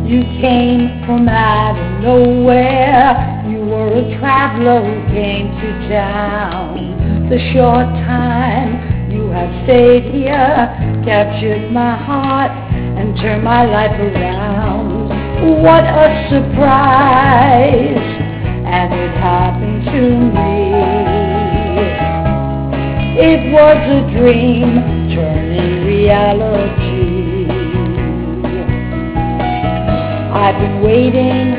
You came from out of nowhere. You were a traveler who came to town. The short time you have stayed here captured my heart and turned my life around. What a surprise! And it happened to me. It was a dream turning reality. I've been waiting